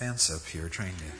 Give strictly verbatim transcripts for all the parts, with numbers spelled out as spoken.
fence up here trying to...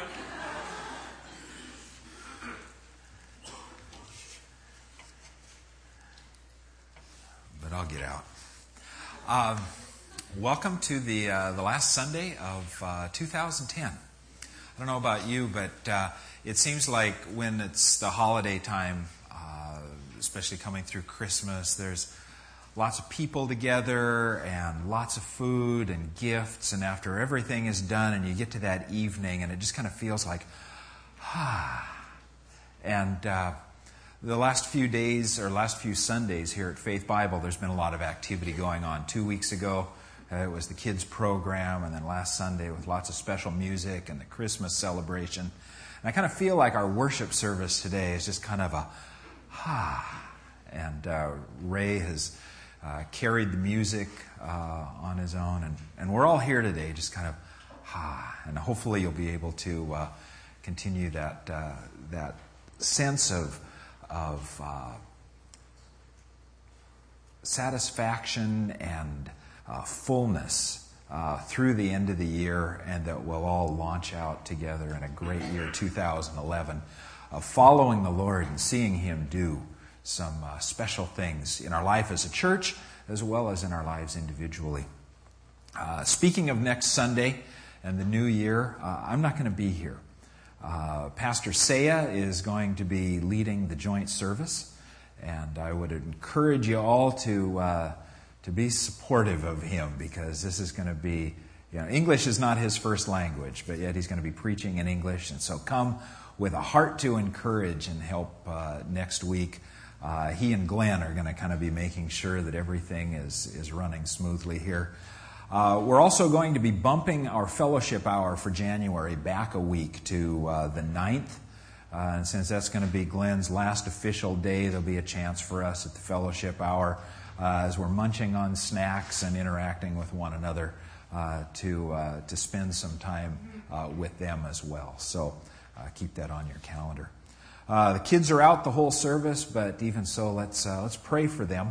But I'll get out. Um, welcome to the uh, the last Sunday of uh, two thousand ten. I don't know about you, but uh, it seems like when it's the holiday time, uh, especially coming through Christmas, there's lots of people together and lots of food and gifts, and after everything is done and you get to that evening and it just kind of feels like, ah. And uh, the last few days or last few Sundays here at Faith Bible, there's been a lot of activity going on. Two weeks ago, uh, it was the kids program, and then last Sunday with lots of special music and the Christmas celebration. And I kind of feel like our worship service today is just kind of a, ah. And uh, Ray has Uh, carried the music uh, on his own, and, and we're all here today just kind of, ah, and hopefully you'll be able to uh, continue that uh, that sense of, of uh, satisfaction and uh, fullness uh, through the end of the year, and that we'll all launch out together in a great year, two thousand eleven, of following the Lord and seeing Him do some uh, special things in our life as a church, as well as in our lives individually. Uh, speaking of next Sunday and the new year, uh, I'm not going to be here. Uh, Pastor Saya is going to be leading the joint service, and I would encourage you all to uh, to be supportive of him, because this is going to be, you know, English is not his first language, but yet he's going to be preaching in English, and so come with a heart to encourage and help uh, next week. Uh, he and Glenn are going to kind of be making sure that everything is, is running smoothly here. Uh, we're also going to be bumping our fellowship hour for January back a week to uh, the ninth. Uh, and since that's going to be Glenn's last official day, there'll be a chance for us at the fellowship hour uh, as we're munching on snacks and interacting with one another uh, to, uh, to spend some time uh, with them as well. So uh, keep that on your calendar. Uh, the kids are out the whole service, but even so, let's uh, let's pray for them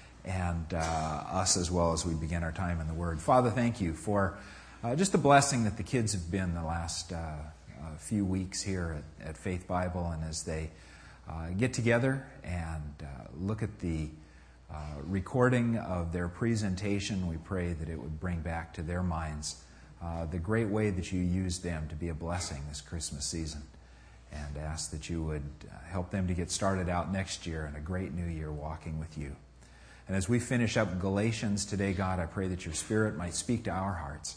and uh, us as well as we begin our time in the Word. Father, thank you for uh, just the blessing that the kids have been the last uh, uh, few weeks here at, at Faith Bible, and as they uh, get together and uh, look at the uh, recording of their presentation, we pray that it would bring back to their minds uh, the great way that you used them to be a blessing this Christmas season. And ask that you would help them to get started out next year in a great new year walking with you. And as we finish up Galatians today, God, I pray that your Spirit might speak to our hearts,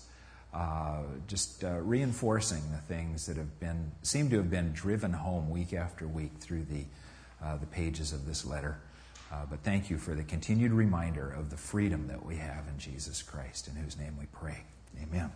uh, just uh, reinforcing the things that have been seem to have been driven home week after week through the uh, the pages of this letter. Uh, but thank you for the continued reminder of the freedom that we have in Jesus Christ, in whose name we pray. Amen.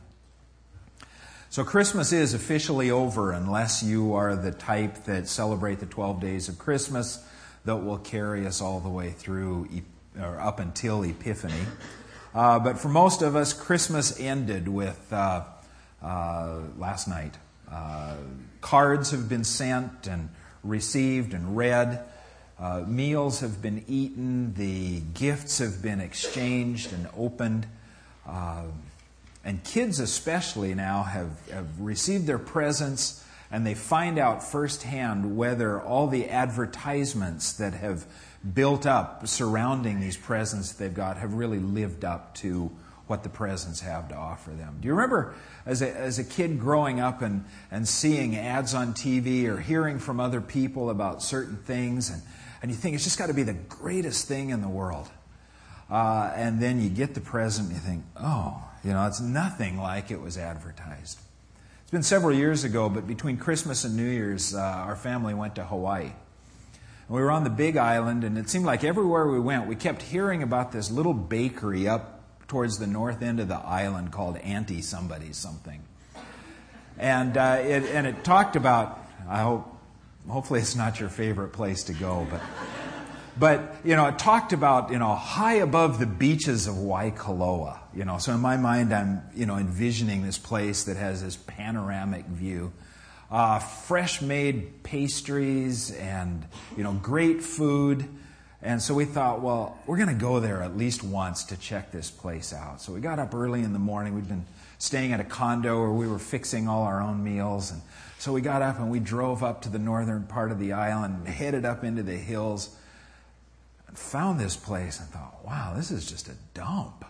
So Christmas is officially over, unless you are the type that celebrate the twelve days of Christmas that will carry us all the way through or up until Epiphany. Uh, but for most of us, Christmas ended with uh, uh, last night. Uh, cards have been sent and received and read. Uh, meals have been eaten. The gifts have been exchanged and opened. Uh, And kids especially now have, have received their presents, and they find out firsthand whether all the advertisements that have built up surrounding these presents that they've got have really lived up to what the presents have to offer them. Do you remember as a, as a kid growing up and, and seeing ads on T V or hearing from other people about certain things, and, and you think it's just got to be the greatest thing in the world. Uh, and then you get the present and you think, oh, you know, it's nothing like it was advertised. It's been several years ago, but between Christmas and New Year's, uh, our family went to Hawaii. And we were on the Big Island, and it seemed like everywhere we went, we kept hearing about this little bakery up towards the north end of the island called Auntie Somebody Something. And uh, it and it talked about, I hope, hopefully it's not your favorite place to go, but... But, you know, it talked about, you know, high above the beaches of Waikoloa. You know, so in my mind, I'm, you know, envisioning this place that has this panoramic view. Uh, fresh-made pastries and, you know, great food. And so we thought, well, we're going to go there at least once to check this place out. So we got up early in the morning. We'd been staying at a condo where we were fixing all our own meals. And so we got up and we drove up to the northern part of the island, headed up into the hills, and found this place and thought, wow, this is just a dump.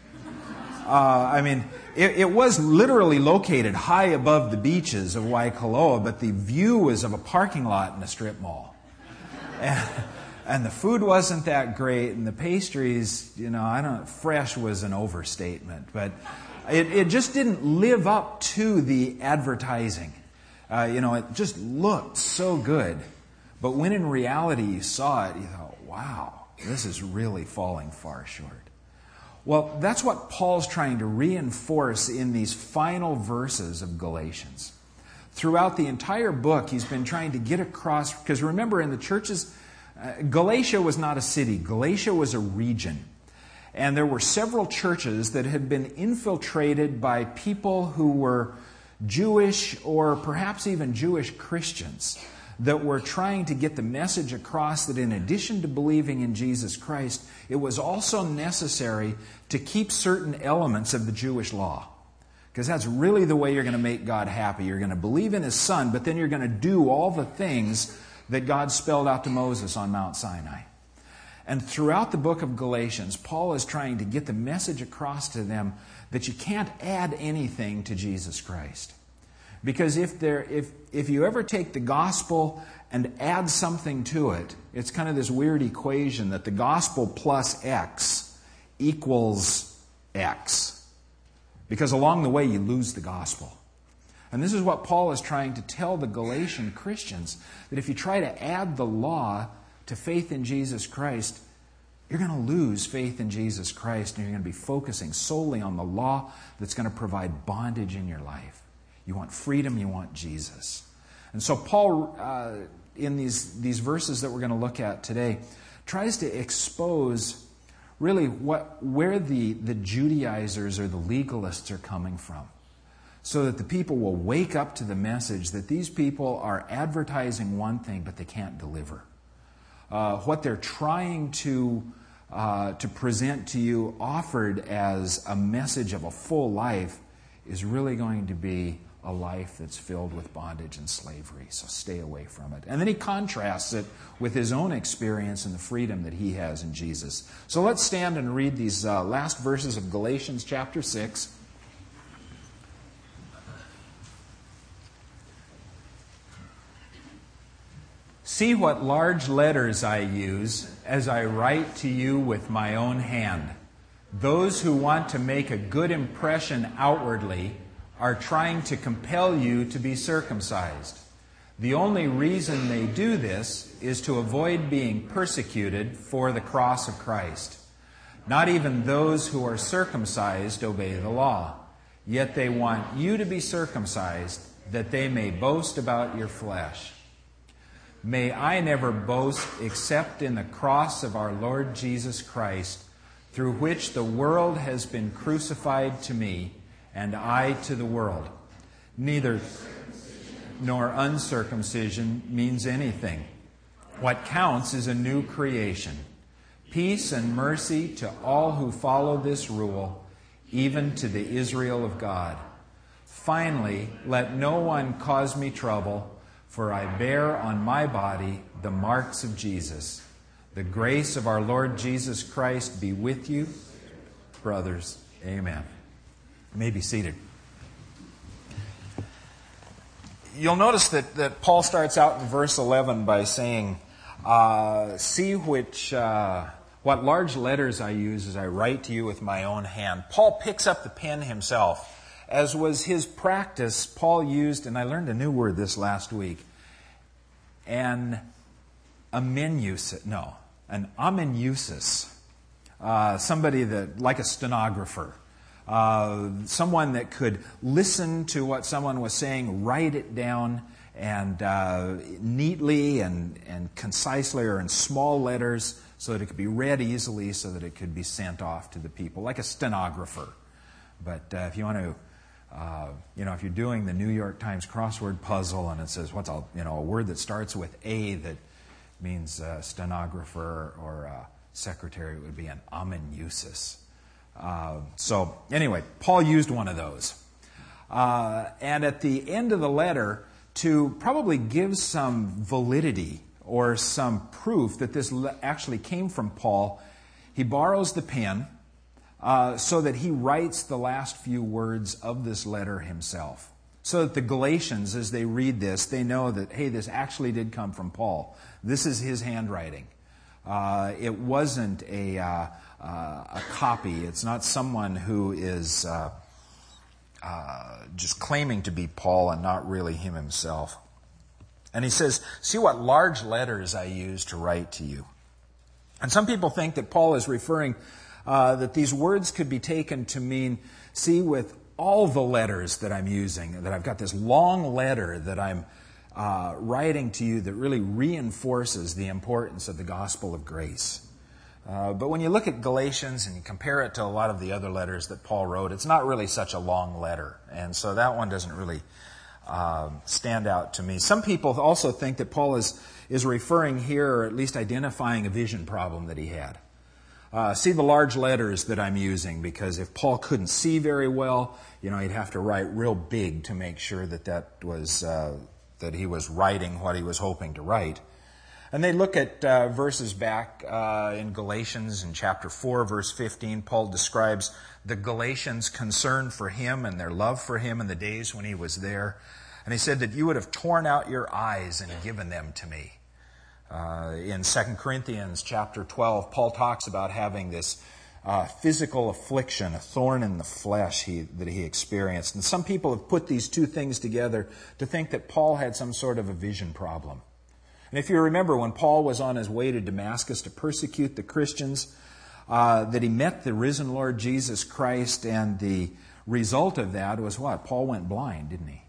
Uh, I mean, it, it was literally located high above the beaches of Waikoloa, but the view was of a parking lot in a strip mall. And, and the food wasn't that great, and the pastries, you know, I don't, fresh was an overstatement, but it, it just didn't live up to the advertising. Uh, you know, it just looked so good. But when in reality you saw it, you thought, wow, this is really falling far short. Well, that's what Paul's trying to reinforce in these final verses of Galatians. Throughout the entire book, he's been trying to get across, because remember, in the churches, uh, Galatia was not a city. Galatia was a region. And there were several churches that had been infiltrated by people who were Jewish or perhaps even Jewish Christians that were trying to get the message across that in addition to believing in Jesus Christ, it was also necessary to keep certain elements of the Jewish law. Because that's really the way you're going to make God happy. You're going to believe in His Son, but then you're going to do all the things that God spelled out to Moses on Mount Sinai. And throughout the book of Galatians, Paul is trying to get the message across to them that you can't add anything to Jesus Christ. Because if there, if if you ever take the gospel and add something to it, it's kind of this weird equation that the gospel plus X equals X. Because along the way you lose the gospel. And this is what Paul is trying to tell the Galatian Christians, that if you try to add the law to faith in Jesus Christ, you're going to lose faith in Jesus Christ, and you're going to be focusing solely on the law that's going to provide bondage in your life. You want freedom, you want Jesus. And so Paul, uh, in these, these verses that we're going to look at today, tries to expose really what where the, the Judaizers or the legalists are coming from, so that the people will wake up to the message that these people are advertising one thing, but they can't deliver. Uh, what they're trying to, uh, to present to you, offered as a message of a full life, is really going to be a life that's filled with bondage and slavery. So stay away from it. And then he contrasts it with his own experience and the freedom that he has in Jesus. So let's stand and read these uh, last verses of Galatians chapter six. See what large letters I use as I write to you with my own hand. Those who want to make a good impression outwardly are trying to compel you to be circumcised. The only reason they do this is to avoid being persecuted for the cross of Christ. Not even those who are circumcised obey the law, yet they want you to be circumcised, that they may boast about your flesh. May I never boast except in the cross of our Lord Jesus Christ, through which the world has been crucified to me, and I to the world. Neither nor uncircumcision means anything. What counts is a new creation. Peace and mercy to all who follow this rule, even to the Israel of God. Finally, let no one cause me trouble, for I bear on my body the marks of Jesus. The grace of our Lord Jesus Christ be with you, brothers. Amen. You may be seated. You'll notice that, that Paul starts out in verse eleven by saying, uh, see which uh, what large letters I use as I write to you with my own hand. Paul picks up the pen himself. As was his practice, Paul used, and I learned a new word this last week, an amenusis, no, an amenusis, uh, somebody that, like a stenographer. Uh, someone that could listen to what someone was saying, write it down, and uh, neatly and, and concisely, or in small letters, so that it could be read easily, so that it could be sent off to the people, like a stenographer. But uh, if you want to, uh, you know, if you're doing the New York Times crossword puzzle, and it says what's a you know a word that starts with A that means uh, stenographer or uh, secretary, it would be an amenusis. Uh, so anyway, Paul used one of those. Uh, and at the end of the letter, to probably give some validity or some proof that this le- actually came from Paul, he borrows the pen uh, so that he writes the last few words of this letter himself. So that the Galatians, as they read this, they know that, hey, this actually did come from Paul. This is his handwriting. Uh, it wasn't a, uh, uh, a copy. It's not someone who is uh, uh, just claiming to be Paul and not really him himself. And he says, see what large letters I use to write to you. And some people think that Paul is referring, uh, that these words could be taken to mean, see, with all the letters that I'm using, that I've got this long letter that I'm uh, writing to you that really reinforces the importance of the gospel of grace. Uh, but when you look at Galatians and you compare it to a lot of the other letters that Paul wrote, it's not really such a long letter. And so that one doesn't really uh, stand out to me. Some people also think that Paul is, is referring here, or at least identifying a vision problem that he had. Uh, see the large letters that I'm using, because if Paul couldn't see very well, you know, he'd have to write real big to make sure that that was uh, that he was writing what he was hoping to write. And they look at uh, verses back uh, in Galatians in chapter four, verse fifteen. Paul describes the Galatians' concern for him and their love for him in the days when he was there. And he said that you would have torn out your eyes and given them to me. Uh, in Second Corinthians chapter twelve, Paul talks about having this uh, physical affliction, a thorn in the flesh he, that he experienced. And some people have put these two things together to think that Paul had some sort of a vision problem. And if you remember, when Paul was on his way to Damascus to persecute the Christians, uh, that he met the risen Lord Jesus Christ, and the result of that was what? Paul went blind, didn't he?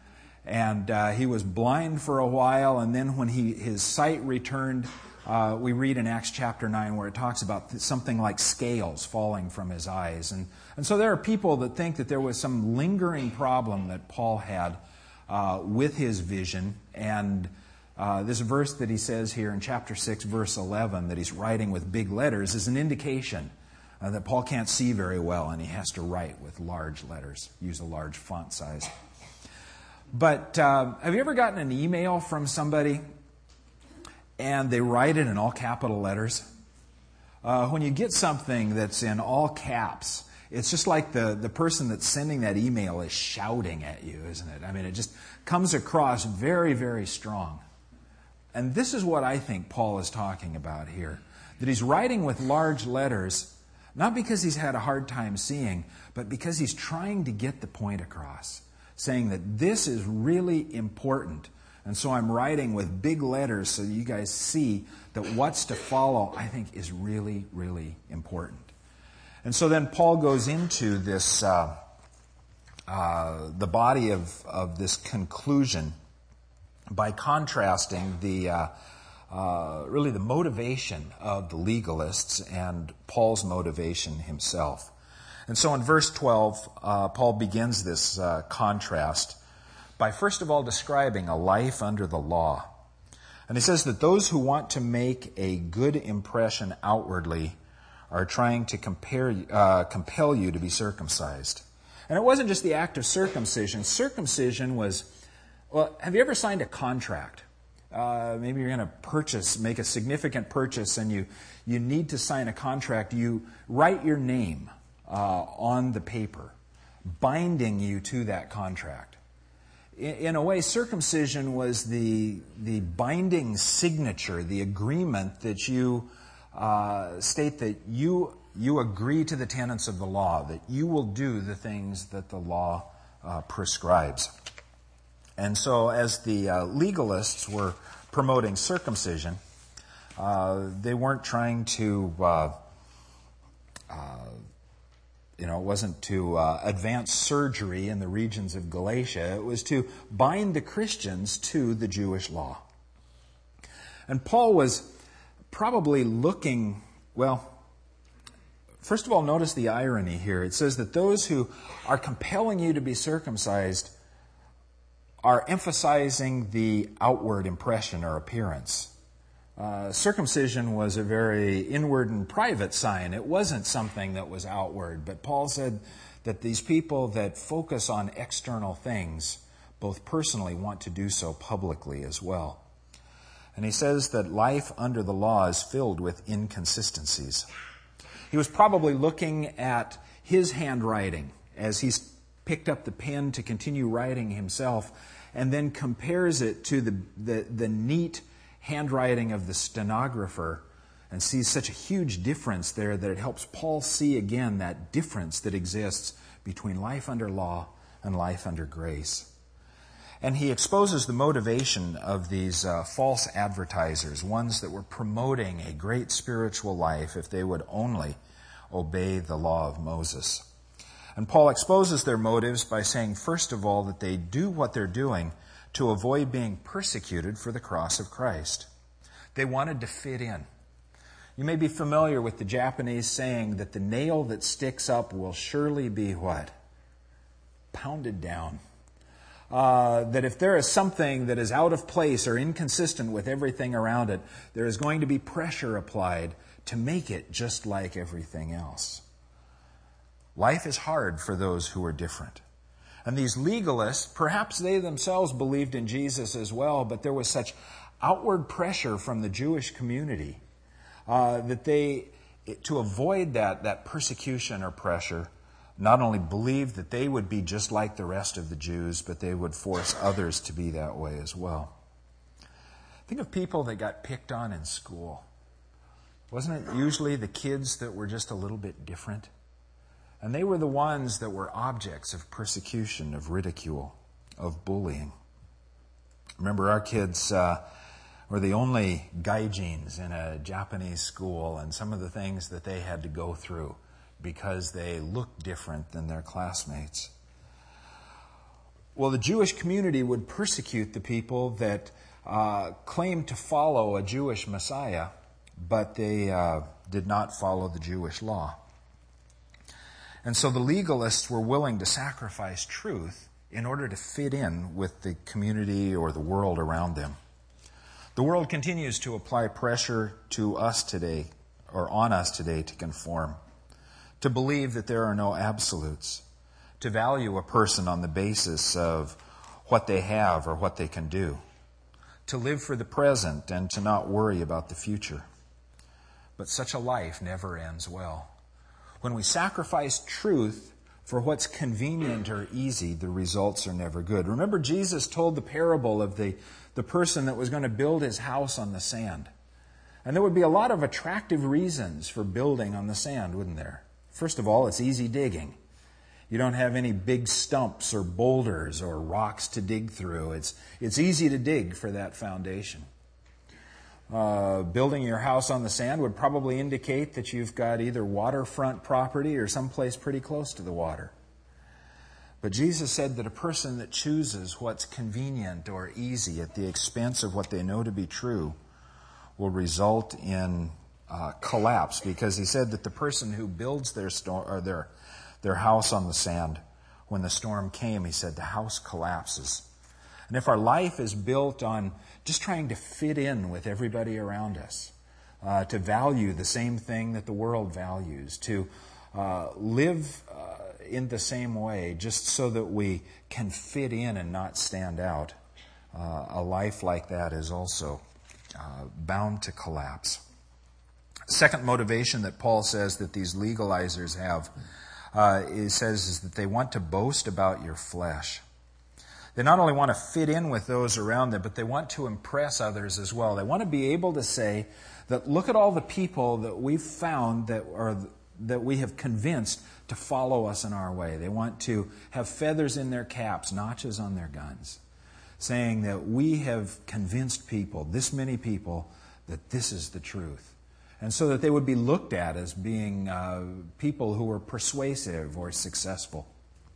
And uh, he was blind for a while, and then when he his sight returned, uh, we read in Acts chapter nine where it talks about something like scales falling from his eyes. And, and so there are people that think that there was some lingering problem that Paul had uh, with his vision. And uh, this verse that he says here in chapter six, verse eleven, that he's writing with big letters, is an indication uh, that Paul can't see very well, and he has to write with large letters, use a large font size. But uh, have you ever gotten an email from somebody and they write it in all capital letters? Uh, when you get something that's in all caps, it's just like the, the person that's sending that email is shouting at you, isn't it? I mean, it just comes across very, very strong. And this is what I think Paul is talking about here. That he's writing with large letters, not because he's had a hard time seeing, but because he's trying to get the point across. Saying that this is really important. And so I'm writing with big letters so you guys see that what's to follow, I think, is really, really important. And so then Paul goes into this, uh, uh, the body of, of this conclusion by contrasting the, uh, uh, really the motivation of the legalists and Paul's motivation himself. And so in verse twelve, uh, Paul begins this uh, contrast by first of all describing a life under the law. And he says that those who want to make a good impression outwardly are trying to compare, uh, compel you to be circumcised. And it wasn't just the act of circumcision. Circumcision was, well, have you ever signed a contract? Uh, maybe you're going to purchase, make a significant purchase, and you, you need to sign a contract. You write your name Uh, on the paper, binding you to that contract. In, in a way, circumcision was the the binding signature, the agreement that you uh, state that you you agree to the tenets of the law, that you will do the things that the law uh, prescribes. And so, as the uh, legalists were promoting circumcision, uh, they weren't trying to Uh, uh, You know, it wasn't to uh, advance surgery in the regions of Galatia. It was to bind the Christians to the Jewish law. And Paul was probably looking, well, first of all, notice the irony here. It says that those who are compelling you to be circumcised are emphasizing the outward impression or appearance. Uh, circumcision was a very inward and private sign. It wasn't something that was outward. But Paul said that these people that focus on external things, both personally, want to do so publicly as well. And he says that life under the law is filled with inconsistencies. He was probably looking at his handwriting as he's picked up the pen to continue writing himself, and then compares it to the, the, the neat handwriting of the stenographer, and sees such a huge difference there that it helps Paul see again that difference that exists between life under law and life under grace. And he exposes the motivation of these uh, false advertisers, ones that were promoting a great spiritual life if they would only obey the law of Moses. And Paul exposes their motives by saying, first of all, that they do what they're doing to avoid being persecuted for the cross of Christ. They wanted to fit in. You may be familiar with the Japanese saying that the nail that sticks up will surely be what? Pounded down. Uh, that if there is something that is out of place or inconsistent with everything around it, there is going to be pressure applied to make it just like everything else. Life is hard for those who are different. And these legalists, perhaps they themselves believed in Jesus as well, but there was such outward pressure from the Jewish community uh, that they, to avoid that, that persecution or pressure, not only believed that they would be just like the rest of the Jews, but they would force others to be that way as well. Think of people that got picked on in school. Wasn't it usually the kids that were just a little bit different? And they were the ones that were objects of persecution, of ridicule, of bullying. Remember, our kids uh, were the only gaijins in a Japanese school, and some of the things that they had to go through because they looked different than their classmates. Well, the Jewish community would persecute the people that uh, claimed to follow a Jewish Messiah, but they uh, did not follow the Jewish law. And so the legalists were willing to sacrifice truth in order to fit in with the community or the world around them. The world continues to apply pressure to us today, or on us today, to conform, to believe that there are no absolutes, to value a person on the basis of what they have or what they can do, to live for the present and to not worry about the future. But such a life never ends well. When we sacrifice truth for what's convenient or easy, the results are never good. Remember, Jesus told the parable of the, the person that was going to build his house on the sand. And there would be a lot of attractive reasons for building on the sand, wouldn't there? First of all, it's easy digging. You don't have any big stumps or boulders or rocks to dig through. It's, it's easy to dig for that foundation. Uh, building your house on the sand would probably indicate that you've got either waterfront property or someplace pretty close to the water. But Jesus said that a person that chooses what's convenient or easy at the expense of what they know to be true will result in uh, collapse, because he said that the person who builds their storm or their their house on the sand, when the storm came, he said the house collapses. And if our life is built on just trying to fit in with everybody around us, uh, to value the same thing that the world values, to uh, live uh, in the same way just so that we can fit in and not stand out, uh, a life like that is also uh, bound to collapse. Second motivation that Paul says that these legalizers have, uh, he says, is that they want to boast about your flesh. They not only want to fit in with those around them, but they want to impress others as well. They want to be able to say that look at all the people that we've found that are that we have convinced to follow us in our way. They want to have feathers in their caps, notches on their guns, saying that we have convinced people, this many people, that this is the truth. And so that they would be looked at as being uh, people who were persuasive or successful.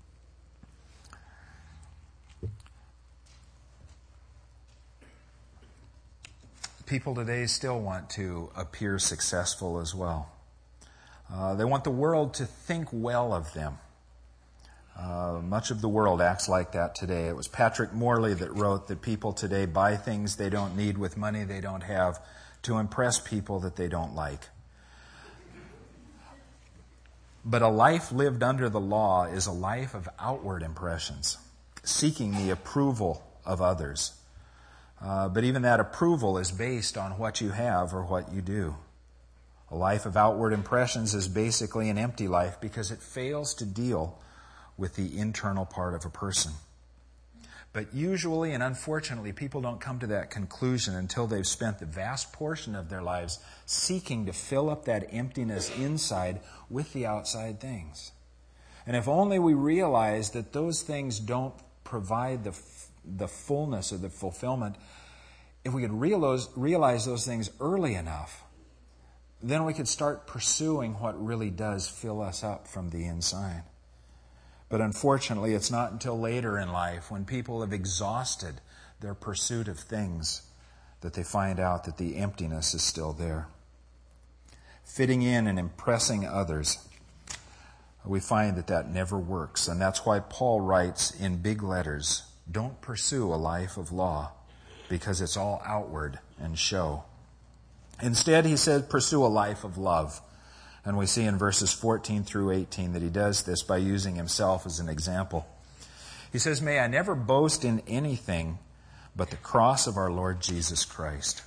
People today still want to appear successful as well. Uh, they want the world to think well of them. Uh, much of the world acts like that today. It was Patrick Morley that wrote that people today buy things they don't need with money they don't have to impress people that they don't like. But a life lived under the law is a life of outward impressions, seeking the approval of others. Uh, but even that approval is based on what you have or what you do. A life of outward impressions is basically an empty life because it fails to deal with the internal part of a person. But usually and unfortunately, people don't come to that conclusion until they've spent the vast portion of their lives seeking to fill up that emptiness inside with the outside things. And if only we realize that those things don't provide the the fullness or the fulfillment, if we could realize, realize those things early enough, then we could start pursuing what really does fill us up from the inside. But unfortunately, it's not until later in life, when people have exhausted their pursuit of things, that they find out that the emptiness is still there. Fitting in and impressing others, we find that that never works. And that's why Paul writes in big letters, don't pursue a life of law, because it's all outward and show. Instead, he said, pursue a life of love. And we see in verses fourteen through eighteen that he does this by using himself as an example. He says, may I never boast in anything but the cross of our Lord Jesus Christ.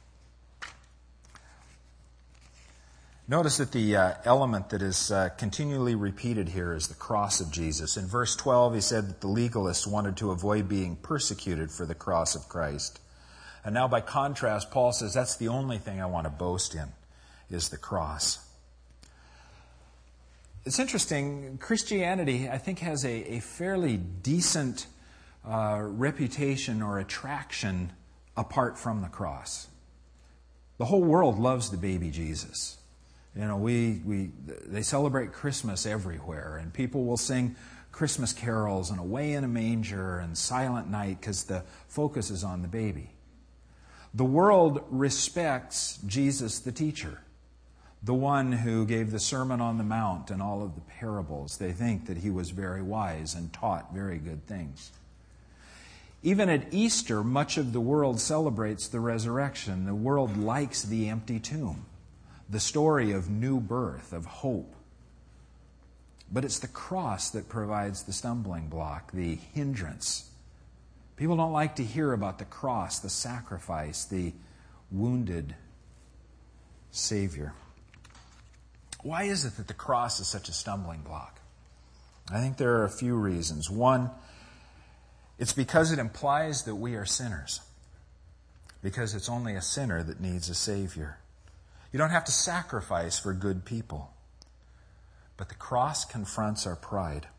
Notice that the uh, element that is uh, continually repeated here is the cross of Jesus. In verse twelve, he said that the legalists wanted to avoid being persecuted for the cross of Christ. And now by contrast, Paul says that's the only thing I want to boast in, is the cross. It's interesting, Christianity, I think, has a, a fairly decent uh, reputation or attraction apart from the cross. The whole world loves the baby Jesus. You know, we we they celebrate Christmas everywhere, and people will sing Christmas carols and Away in a Manger and Silent Night because the focus is on the baby. The world respects Jesus the teacher, the one who gave the Sermon on the Mount and all of the parables. They think that he was very wise and taught very good things. Even at Easter, much of the world celebrates the resurrection. The world likes the empty tomb, the story of new birth, of hope. But it's the cross that provides the stumbling block, the hindrance. People don't like to hear about the cross, the sacrifice, the wounded Savior. Why is it that the cross is such a stumbling block? I think there are a few reasons. One, it's because it implies that we are sinners. Because it's only a sinner that needs a Savior. You don't have to sacrifice for good people. But the cross confronts our pride.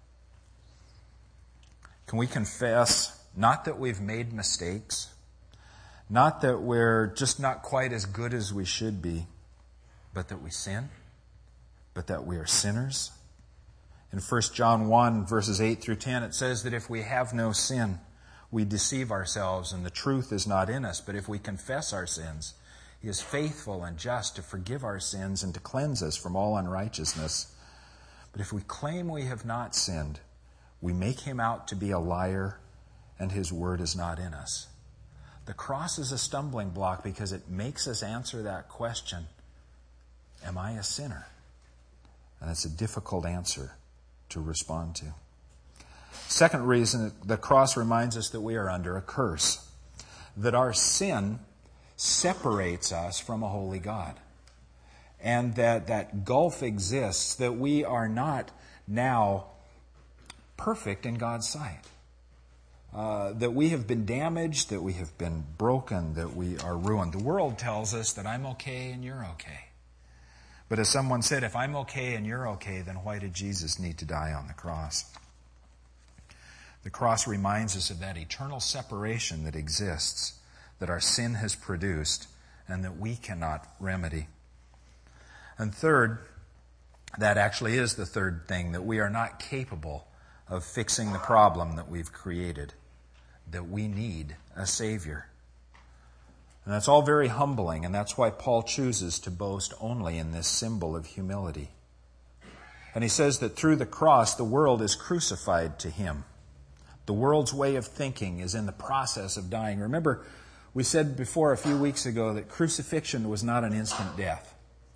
Can we confess, not that we've made mistakes, not that we're just not quite as good as we should be, but that we sin? But that we are sinners? In First John one, verses eight through ten, it says that if we have no sin, we deceive ourselves and the truth is not in us. But if we confess our sins, He is faithful and just to forgive our sins and to cleanse us from all unrighteousness. But if we claim we have not sinned, we make Him out to be a liar and His word is not in us. The cross is a stumbling block because it makes us answer that question, am I a sinner? And it's a difficult answer to respond to. Second reason, the cross reminds us that we are under a curse, that our sin separates us from a holy God, and that that gulf exists, that we are not now perfect in God's sight, uh, that we have been damaged, that we have been broken, that we are ruined. The world tells us that I'm okay and you're okay. But as someone said, if I'm okay and you're okay, then why did Jesus need to die on the cross? The cross reminds us of that eternal separation that exists, that our sin has produced, and that we cannot remedy. And third, that actually is the third thing, that we are not capable of fixing the problem that we've created, that we need a Savior. And that's all very humbling, and that's why Paul chooses to boast only in this symbol of humility. And he says that through the cross, the world is crucified to him. The world's way of thinking is in the process of dying. Remember, we said before a few weeks ago that crucifixion was not an instant death.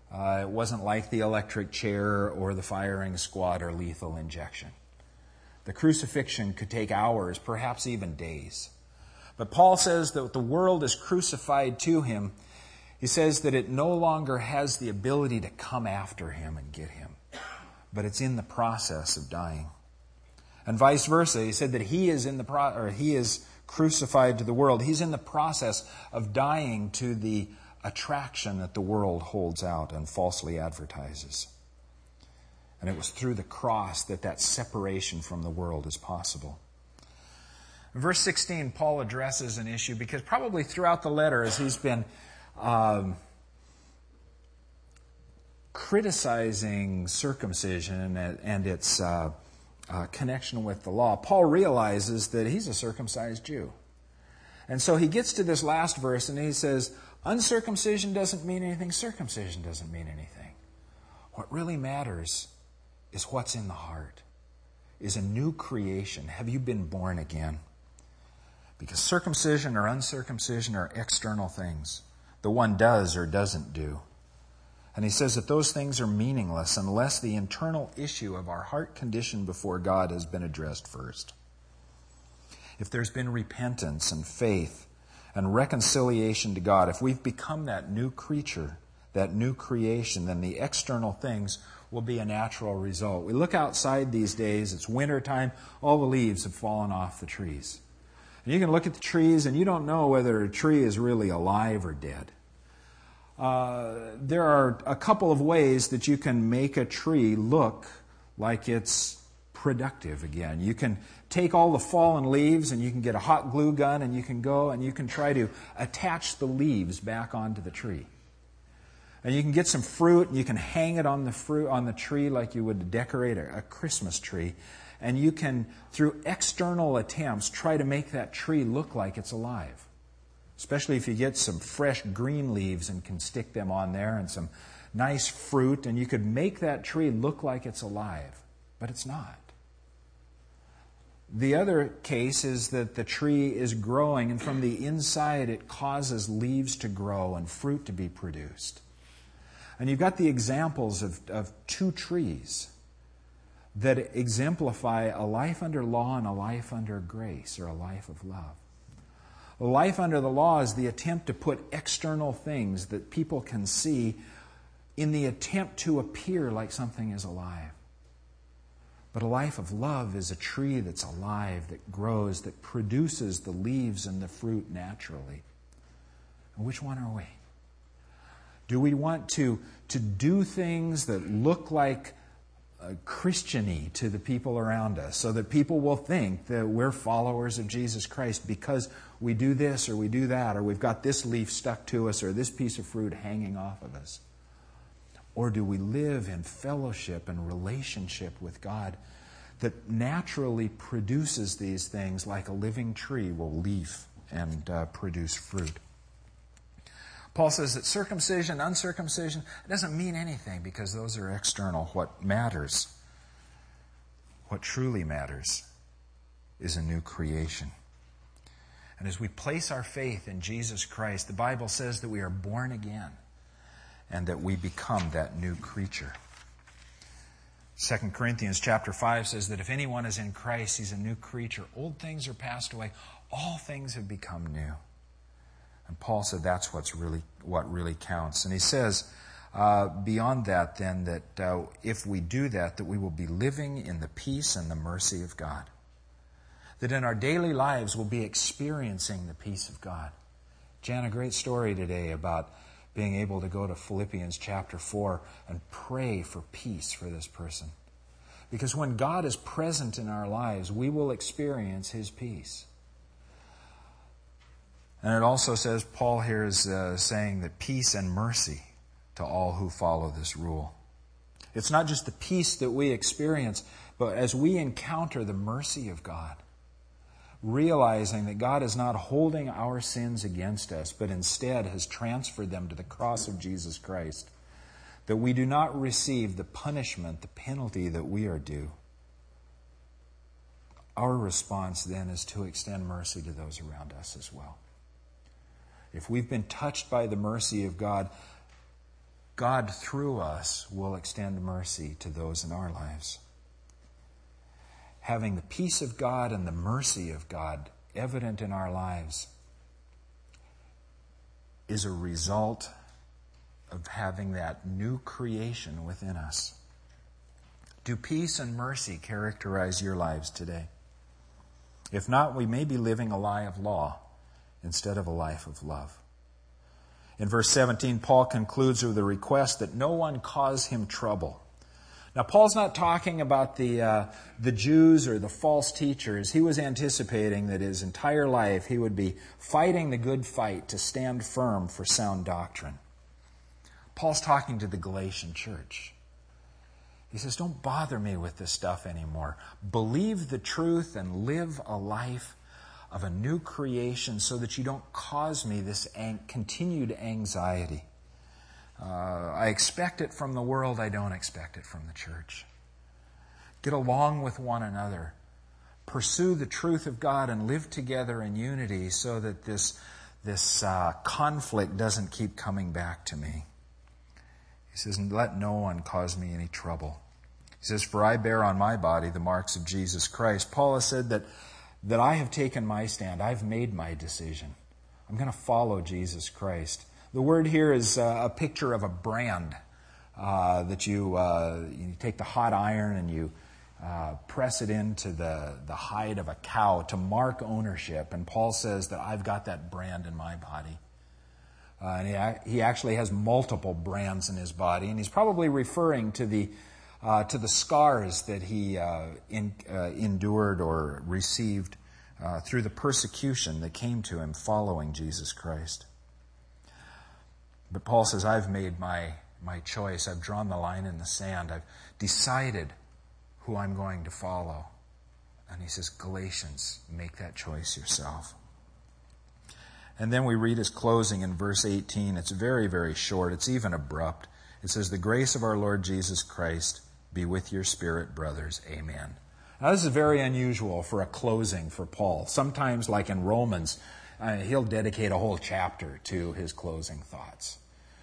Uh, it wasn't like the electric chair or the firing squad or lethal injection. The crucifixion could take hours, perhaps even days. But Paul says that the world is crucified to him. He says that it no longer has the ability to come after him and get him, but it's in the process of dying. And vice versa, he said that he is in the pro- or he is crucified to the world. He's in the process of dying to the attraction that the world holds out and falsely advertises. And it was through the cross that that separation from the world is possible. In verse sixteen, Paul addresses an issue because probably throughout the letter, as he's been um, criticizing circumcision and, and its uh, uh, connection with the law, Paul realizes that he's a circumcised Jew. And so he gets to this last verse and he says, uncircumcision doesn't mean anything, circumcision doesn't mean anything. What really matters is what's in the heart, is a new creation. Have you been born again? Because circumcision or uncircumcision are external things. The one does or doesn't do. And he says that those things are meaningless unless the internal issue of our heart condition before God has been addressed first. If there's been repentance and faith and reconciliation to God, if we've become that new creature, that new creation, then the external things will be a natural result. We look outside these days, it's winter time, all the leaves have fallen off the trees. And you can look at the trees and you don't know whether a tree is really alive or dead. Uh, there are a couple of ways that you can make a tree look like it's productive again. You can take all the fallen leaves and you can get a hot glue gun and you can go and you can try to attach the leaves back onto the tree. And you can get some fruit and you can hang it on the fruit on the tree like you would decorate a, a Christmas tree. And you can, through external attempts, try to make that tree look like it's alive. Especially if you get some fresh green leaves and can stick them on there and some nice fruit, and you could make that tree look like it's alive. But it's not. The other case is that the tree is growing, and from the inside it causes leaves to grow and fruit to be produced. And you've got the examples of, of two trees that exemplify a life under law and a life under grace, or a life of love. A life under the law is the attempt to put external things that people can see in the attempt to appear like something is alive. But a life of love is a tree that's alive, that grows, that produces the leaves and the fruit naturally. And which one are we? Do we want to, to do things that look like uh, Christian-y to the people around us so that people will think that we're followers of Jesus Christ because we do this or we do that, or we've got this leaf stuck to us or this piece of fruit hanging off of us? Or do we live in fellowship and relationship with God that naturally produces these things like a living tree will leaf and uh, produce fruit? Paul says that circumcision, uncircumcision, it doesn't mean anything because those are external. What matters, what truly matters, is a new creation. And as we place our faith in Jesus Christ, the Bible says that we are born again and that we become that new creature. Second Corinthians chapter five says that if anyone is in Christ, he's a new creature. Old things are passed away. All things have become new. And Paul said that's what's really what really counts. And he says, uh, beyond that then, that uh, if we do that, that we will be living in the peace and the mercy of God. That in our daily lives we'll be experiencing the peace of God. Jan, a great story today about being able to go to Philippians chapter four and pray for peace for this person. Because when God is present in our lives, we will experience His peace. And it also says, Paul here is uh, saying that peace and mercy to all who follow this rule. It's not just the peace that we experience, but as we encounter the mercy of God, realizing that God is not holding our sins against us, but instead has transferred them to the cross of Jesus Christ, that we do not receive the punishment, the penalty that we are due. Our response then is to extend mercy to those around us as well. If we've been touched by the mercy of God, God through us will extend mercy to those in our lives. Having the peace of God and the mercy of God evident in our lives is a result of having that new creation within us. Do peace and mercy characterize your lives today? If not, we may be living a life of law instead of a life of love. In verse seventeen, Paul concludes with a request that no one cause him trouble. Now, Paul's not talking about the uh, the Jews or the false teachers. He was anticipating that his entire life he would be fighting the good fight to stand firm for sound doctrine. Paul's talking to the Galatian church. He says, don't bother me with this stuff anymore. Believe the truth and live a life of a new creation so that you don't cause me this ang- continued anxiety. Uh, I expect it from the world. I don't expect it from the church. Get along with one another. Pursue the truth of God and live together in unity so that this, this uh, conflict doesn't keep coming back to me. He says, let no one cause me any trouble. He says, for I bear on my body the marks of Jesus Christ. Paul has said that, that I have taken my stand. I've made my decision. I'm going to follow Jesus Christ. The word here is uh, a picture of a brand uh, that you, uh, you take the hot iron and you uh, press it into the, the hide of a cow to mark ownership. And Paul says that I've got that brand in my body. Uh, and he, he actually has multiple brands in his body. And he's probably referring to the, uh, to the scars that he uh, in, uh, endured or received uh, through the persecution that came to him following Jesus Christ. But Paul says, I've made my, my choice. I've drawn the line in the sand. I've decided who I'm going to follow. And he says, Galatians, make that choice yourself. And then we read his closing in verse eighteen. It's very, very short. It's even abrupt. It says, the grace of our Lord Jesus Christ be with your spirit, brothers. Amen. Now, this is very unusual for a closing for Paul. Sometimes, like in Romans, Uh, he'll dedicate a whole chapter to his closing thoughts.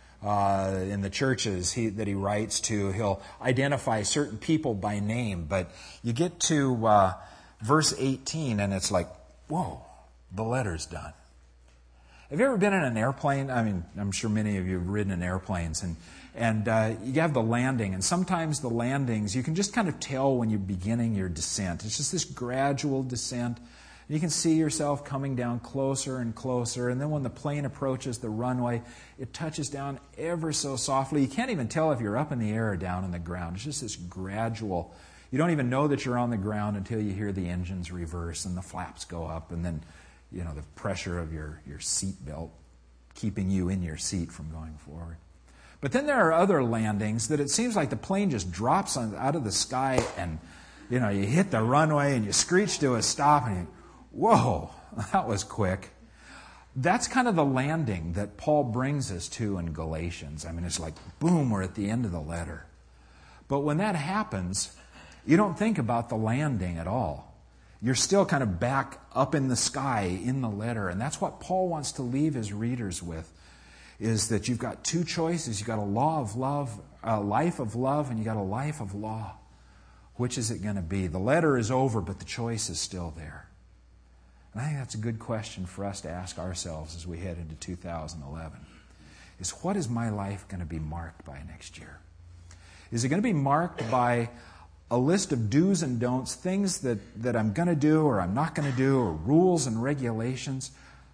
Uh, in the churches he, that he writes to, he'll identify certain people by name. But you get to uh, verse eighteen, and it's like, whoa, the letter's done. Have you ever been in an airplane? I mean, I'm sure many of you have ridden in airplanes. And, and uh, you have the landing. And sometimes the landings, you can just kind of tell when you're beginning your descent. It's just this gradual descent. You can see yourself coming down closer and closer, and then when the plane approaches the runway, it touches down ever so softly. You can't even tell if you're up in the air or down on the ground. It's just this gradual. You don't even know that you're on the ground until you hear the engines reverse and the flaps go up, and then, you know, the pressure of your, your seat belt keeping you in your seat from going forward. But then there are other landings that it seems like the plane just drops on, out of the sky, and, you know, you hit the runway and you screech to a stop, and you whoa, that was quick. That's kind of the landing that Paul brings us to in Galatians. I mean, it's like, boom, we're at the end of the letter. But when that happens, you don't think about the landing at all. You're still kind of back up in the sky in the letter. And that's what Paul wants to leave his readers with, is that you've got two choices. You've got a law of love, a life of love, and you've got a life of law. Which is it going to be? The letter is over, but the choice is still there. And I think that's a good question for us to ask ourselves as we head into two thousand eleven. Is what is my life going to be marked by next year? Is it going to be marked by a list of do's and don'ts, things that, that I'm going to do or I'm not going to do, or rules and regulations?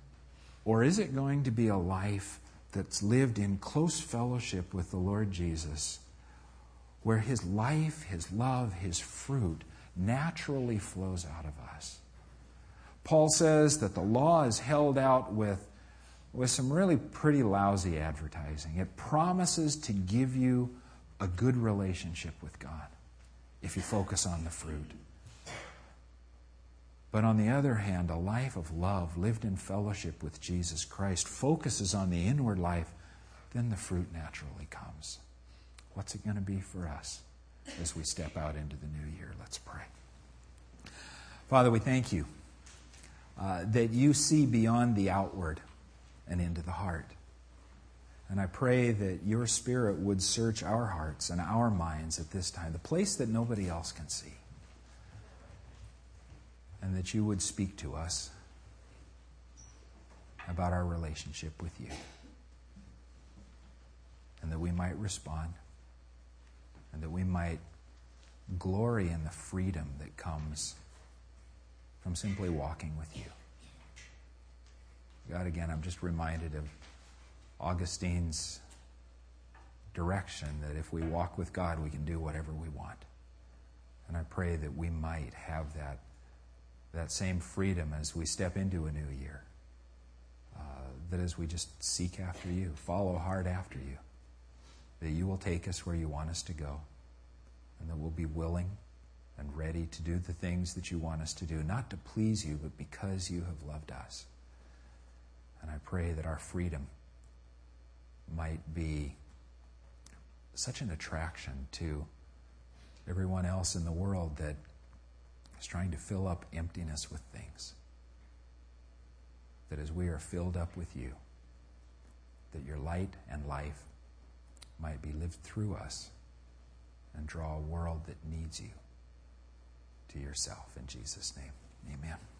Or is it going to be a life that's lived in close fellowship with the Lord Jesus, where His life, His love, His fruit naturally flows out of us? Paul says that the law is held out with, with some really pretty lousy advertising. It promises to give you a good relationship with God if you focus on the fruit. But on the other hand, a life of love lived in fellowship with Jesus Christ focuses on the inward life, then the fruit naturally comes. What's it going to be for us as we step out into the new year? Let's pray. Father, we thank you uh, that you see beyond the outward and into the heart. And I pray that your Spirit would search our hearts and our minds at this time, the place that nobody else can see. And that you would speak to us about our relationship with you. And that we might respond. And that we might glory in the freedom that comes from simply walking with you. God, again, I'm just reminded of Augustine's direction that if we walk with God, we can do whatever we want. And I pray that we might have that, that same freedom as we step into a new year. Uh, that as we just seek after you, follow hard after you, that you will take us where you want us to go, and that we'll be willing and ready to do the things that you want us to do, not to please you, but because you have loved us. And I pray that our freedom might be such an attraction to everyone else in the world that is trying to fill up emptiness with things. That as we are filled up with you, that your light and life might be lived through us and draw a world that needs you to yourself. In Jesus' name, amen.